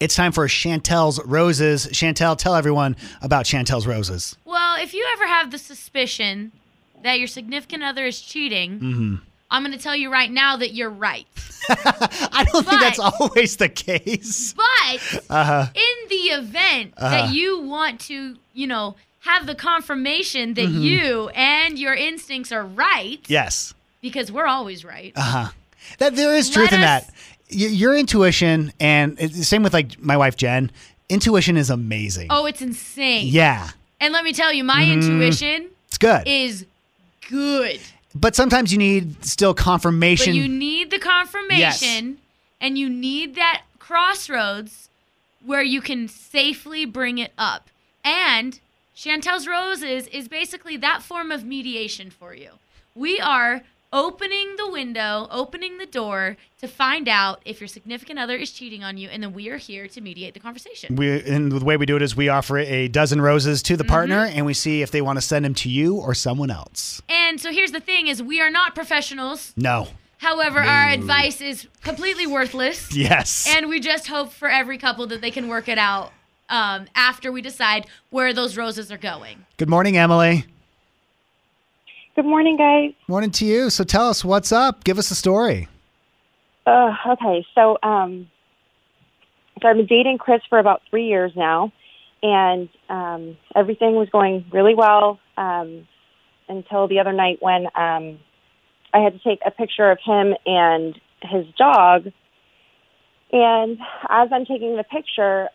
It's time for Chantel's Roses. Chantel, tell everyone about Chantel's Roses. Well, if you ever have the suspicion that your significant other is cheating, I'm going to tell you right now that you're right. I don't think that's always the case. But in the event that you want to, have the confirmation that you and your instincts are right. Yes. Because we're always right. That there is truth in that. Your intuition, and it's the same with like my wife Jen, intuition is amazing. Oh, it's insane. Yeah. And let me tell you, my intuition it's good. Is good. But sometimes you need still confirmation. But you need the confirmation, and you need that crossroads where you can safely bring it up. And Chantel's Roses is basically that form of mediation for you. We are opening the window, opening the door to find out if your significant other is cheating on you, and then we are here to mediate the conversation. And the way we do it is we offer a dozen roses to the partner, and we see if they want to send them to you or someone else. And so here's the thing is we are not professionals. No. However, our advice is completely worthless. Yes. And we just hope for every couple that they can work it out after we decide where those roses are going. Good morning, Emily. Good morning, guys. Morning to you. So tell us, what's up? Give us a story. Okay, so I've been dating Chris for about 3 years now, and everything was going really well until the other night when I had to take a picture of him and his dog. And as I'm taking the picture,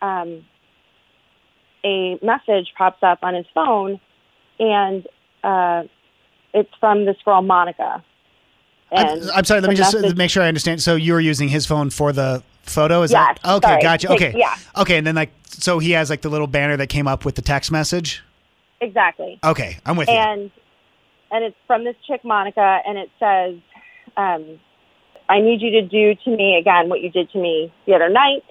a message pops up on his phone, and it's from this girl, Monica. And I'm sorry, let me just make sure I understand. So you were using his phone for the photo? Is yes, that? Okay, sorry. gotcha. Okay. Yeah. Okay, and then so he has the little banner that came up with the text message? Exactly. Okay, I'm with you. And it's from this chick, Monica, and it says, I need you to do to me again what you did to me the other night.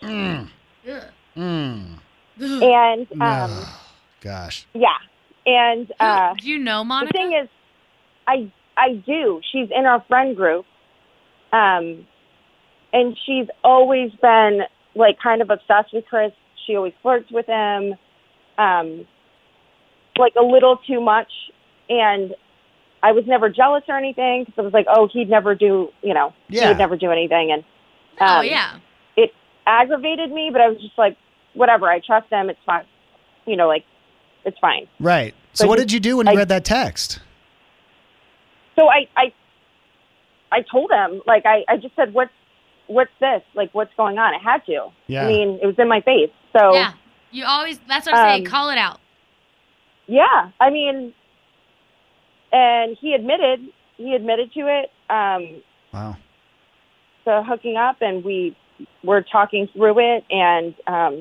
And, gosh. Yeah. And do you know Monica? The thing is, I do. She's in our friend group. And she's always been kind of obsessed with Chris. She always flirts with him, a little too much. And I was never jealous or anything because I was like, oh, he'd never do, he would never do anything. And it aggravated me, but I was just like, whatever. I trust him. It's fine. It's fine. Right. So what did you do when you read that text? So I told him, I just said, what's this? What's going on? I had to. Yeah. I mean, it was in my face. So yeah, you always, that's what I'm saying. Call it out. Yeah. I mean, and he admitted to it. Wow. So hooking up, and we were talking through it, and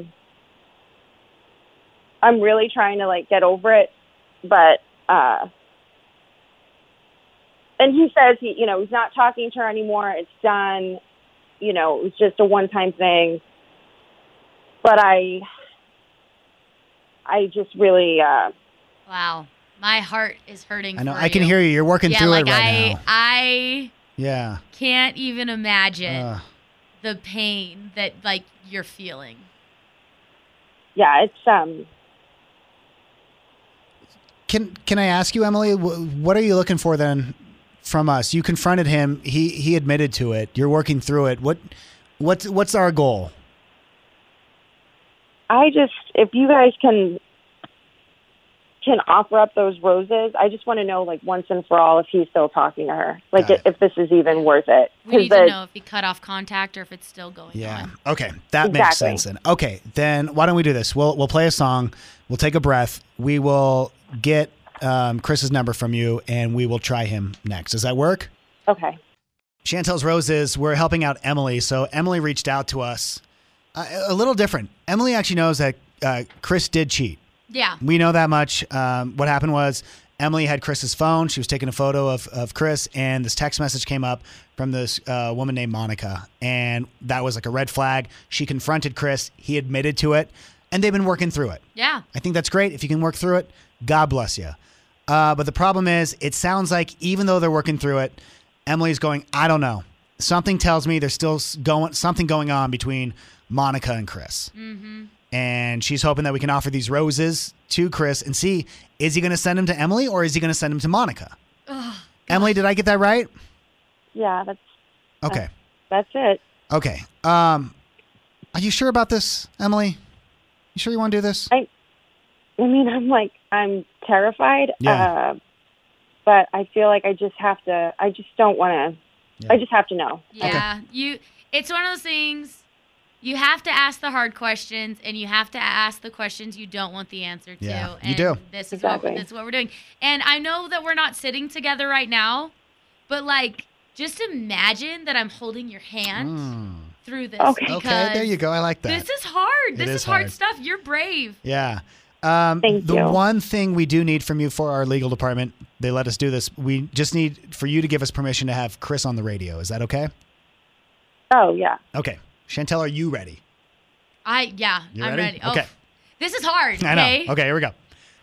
I'm really trying to get over it, but and he says he's not talking to her anymore. It's done. It was just a one-time thing. But I just really wow. My heart is hurting. I know. For I can you. hear you. You're working through it right now. I yeah. can't even imagine the pain that you're feeling. Yeah, it's Can I ask you, Emily, what are you looking for then from us? You confronted him. He admitted to it. You're working through it. What's our goal? If you guys can offer up those roses, I just want to know, once and for all, if he's still talking to her. If this is even worth it. We need to know if he cut off contact or if it's still going on. Okay. That makes sense then. Okay. Then why don't we do this? We'll play a song. We'll take a breath. We will get Chris's number from you, and we will try him next. Does that work? Okay. Chantel's Roses, we're helping out Emily. So Emily reached out to us. A little different. Emily actually knows that Chris did cheat. Yeah. We know that much. What happened was Emily had Chris's phone. She was taking a photo of Chris, and this text message came up from this woman named Monica. And that was a red flag. She confronted Chris. He admitted to it, and they've been working through it. Yeah. I think that's great. If you can work through it, God bless you. But the problem is, it sounds like even though they're working through it, Emily's going, I don't know. Something tells me there's still something going on between Monica and Chris. Mm-hmm. And she's hoping that we can offer these roses to Chris and see, is he going to send them to Emily or is he going to send them to Monica? Oh, Emily, did I get that right? Yeah, Okay. that's it. Okay. Are you sure about this, Emily? You sure you want to do this? I mean, I'm terrified. Yeah. But I feel like I just don't want to. Yeah. I just have to know. yeah. It's one of those things. You have to ask the hard questions, and you have to ask the questions you don't want the answer to. Yeah, and you do. This is Exactly. this is what we're doing. And I know that we're not sitting together right now, but like, just imagine that I'm holding your hand through this. Okay. Because Okay, there you go. I like that. This is hard. It This is is hard hard. stuff. You're brave. Yeah. Thank the you. one thing we do need from you for our legal department, they let us do this. We just need for you to give us permission to have Chris on the radio. Is that okay? Oh yeah. Okay. Chantel, are you ready? I'm You ready. ready? Oh, Okay. this is hard. I Okay. know. Okay, here we go.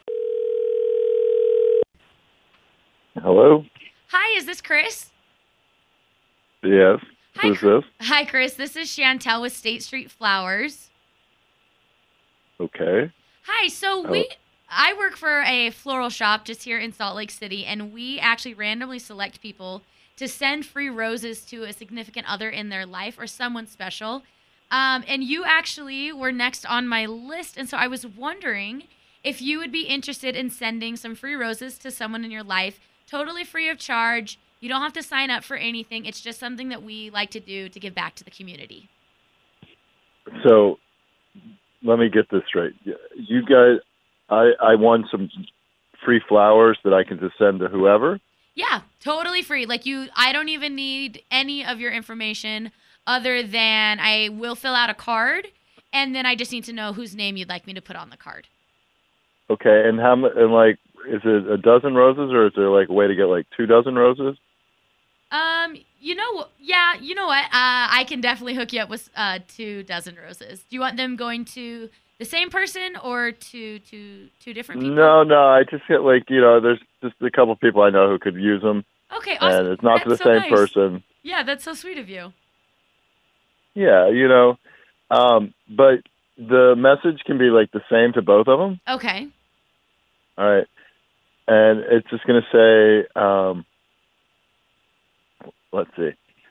Hello? Hi, is this Chris? Yes. Hi, Who's this? Hi, Chris. This is Chantel with State Street Flowers. Okay. Hi. So I work for a floral shop just here in Salt Lake City, and we actually randomly select people to send free roses to a significant other in their life or someone special. And you actually were next on my list, and so I was wondering if you would be interested in sending some free roses to someone in your life, totally free of charge. You don't have to sign up for anything. It's just something that we like to do to give back to the community. So let me get this straight. You guys, I want some free flowers that I can just send to whoever. Yeah, totally free. I don't even need any of your information other than I will fill out a card, and then I just need to know whose name you'd like me to put on the card. Okay. And is it a dozen roses or is there like a way to get like 2 dozen roses? You know what? I can definitely hook you up with 2 dozen roses. Do you want them going to the same person or to two different people? No. I just get there's just a couple people I know who could use them. Okay, awesome. And it's not to the That's so same nice. person. Yeah, that's so sweet of you. Yeah, but the message can be like the same to both of them. Okay. All right. And it's just going to say, let's see.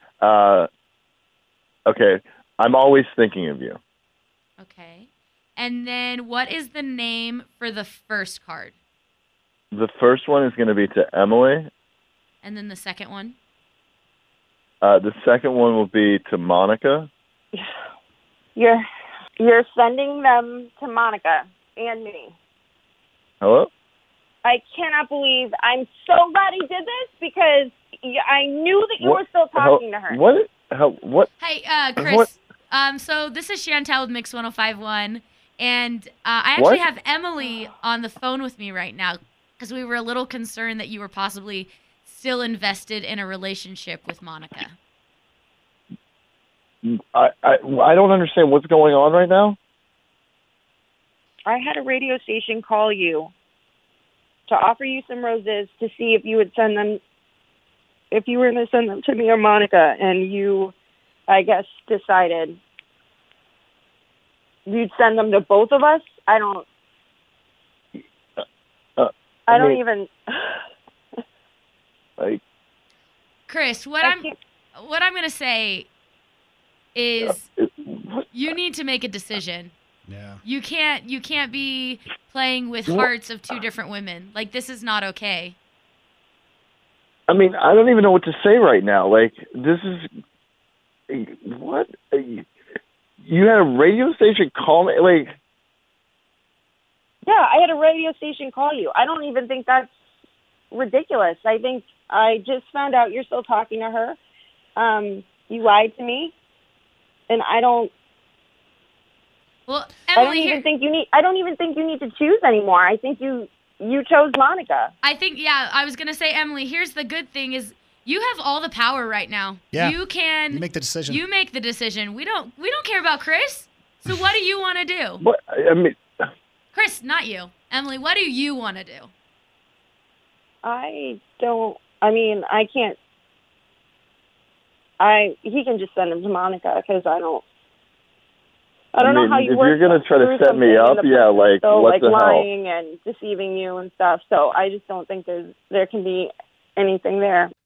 Okay. I'm always thinking of you. Okay. And then what is the name for the first card? The first one is going to be to Emily. And then the second one? The second one will be to Monica. You're sending them to Monica and me. Hello? I cannot believe. I'm so glad he did this because I knew that you were still talking to her. What? Hey, Chris. So this is Chantel with Mix 105.1, and I actually What? have Emily on the phone with me right now because we were a little concerned that you were possibly still invested in a relationship with Monica. I don't understand what's going on right now. I had a radio station call you to offer you some roses to see if you would send them, if you were going to send them to me or Monica, and you, I guess, decided you'd send them to both of us. I don't even. Like, Chris, what I I'm can't- going to say is you need to make a decision. Yeah. You can't be playing with hearts of 2 different women. Like, this is not okay. I mean, I don't even know what to say right now. Like, this is what you had a radio station call me. Like, Yeah, I had a radio station call you. I don't even think that's ridiculous. I think I just found out you're still talking to her. You lied to me, and I don't. Well, I don't Emily, even think you need. I don't even think you need to choose anymore. I think you chose Monica. I think, I was going to say, Emily, here's the good thing is you have all the power right now. Yeah. You You make the decision. You make the decision. We don't care about Chris. So what do you want to do? what? I mean, Chris, not you. Emily, what do you want to do? I don't. I mean, I can't. He can just send him to Monica because I don't. I don't know how you if work you're gonna try to set me up, yeah, like so, what like the hell? lying and deceiving you and stuff. So I just don't think there can be anything there.